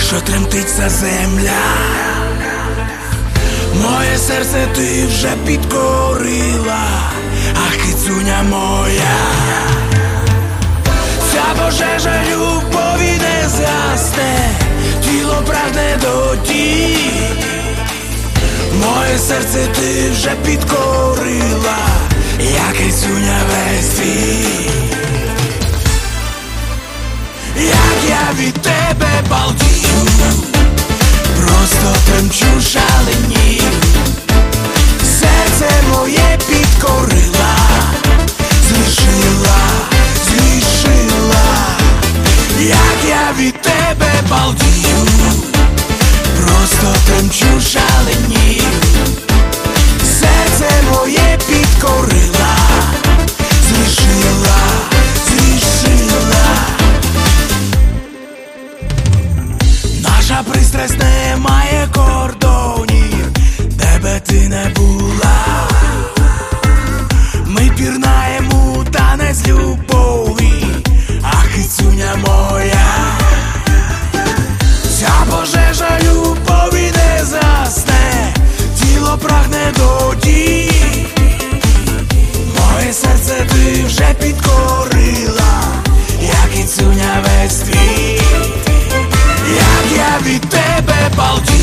що тремтить ця земля. Моє серце ти вже підкорила, ах, кицюня моя. Ця пожежа любові не згасне, тіло прагне до тій. Моє серце ти вже підкорила, я кицюня весь твій. Як я від тебе балдію, просто тремчу, шаленію. Серце моє підкорила, злишила. Як я від тебе балдію, просто тремчу, шаленію. Серце моє підкорила, злишила. Наша пристрасть не має кордонів, де би ти не була. Ми пірнаємо у танець любові, ах, кицюня моя. Ця пожежа любові не засне, тіло прагне до дій. Моє серце ти вже підкорила, я кицюня весь твій. Як я від тебе балдію,